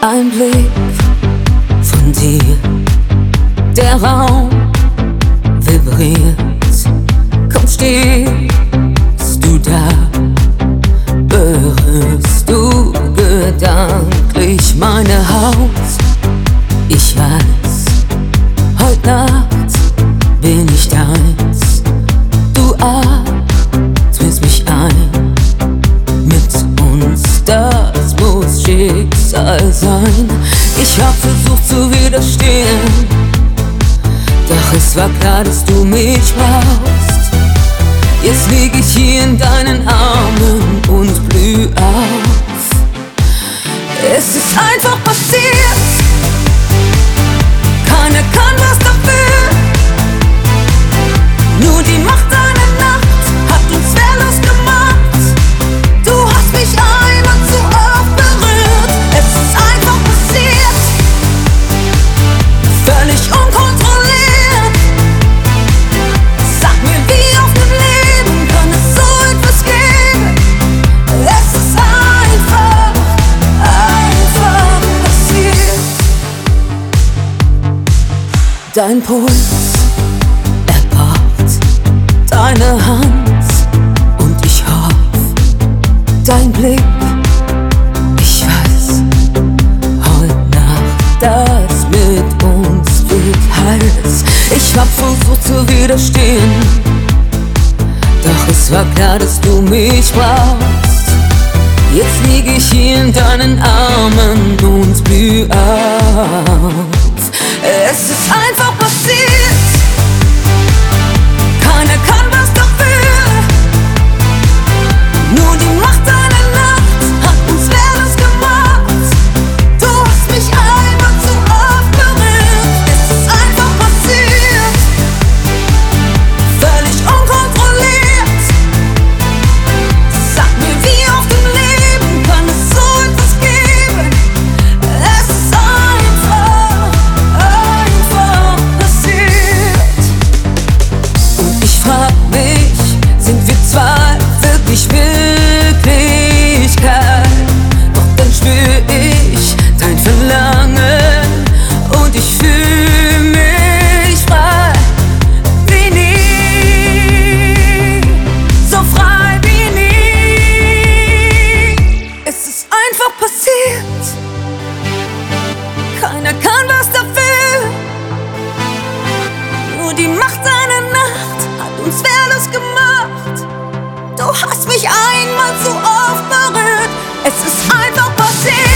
Ein Blick von dir, der Raum vibriert. Komm, stehst du da, berührst du gedanklich meine Haut. Ich weiß, heute Nacht bin ich deins. Du atmest mich ein, mit uns, das muss Schicksal sein. Ich hab versucht zu widerstehen, doch es war klar, dass du mich brauchst. Jetzt lieg ich hier in deinen Armen und blüh auf. Es ist einfach passiert, keiner kann was dafür. Nur die Macht einer Nacht hat uns wehrlos gemacht. Du hast mich einmal zu oft berührt. Es ist einfach passiert, völlig unkontrolliert. Sag mir, wie auf dem Leben kann es so etwas geben? Es ist einfach passiert. Dein Puls, er pocht, deine Hand und ich hoff, dein Blick, ich weiß, heute Nacht, das mit uns wird heiß. Ich hab versucht zu widerstehen, doch es war klar, dass du mich brauchst. Jetzt lieg ich hier in deinen Armen und blüh auf. Es ist einfach passiert, keiner kann was dafür. Nur die Macht einer Nacht hat uns wehrlos gemacht. Du hast mich einmal zu oft berührt. Es ist einfach passiert, völlig unkontrolliert. Sag mir, wie auf dem Leben kann es so etwas geben? Es ist einfach passiert. Und ich frag mich, sind wir zwei wirklich Wirklichkeit? Doch dann spür ich dein Verlangen und ich fühl mich frei wie nie, so frei wie nie. Es ist einfach passiert, keiner kann was dafür. Nur die Macht einer Nacht hat uns wehrlos gemacht. Du hast mich einmal zu oft berührt. Es ist einfach passiert.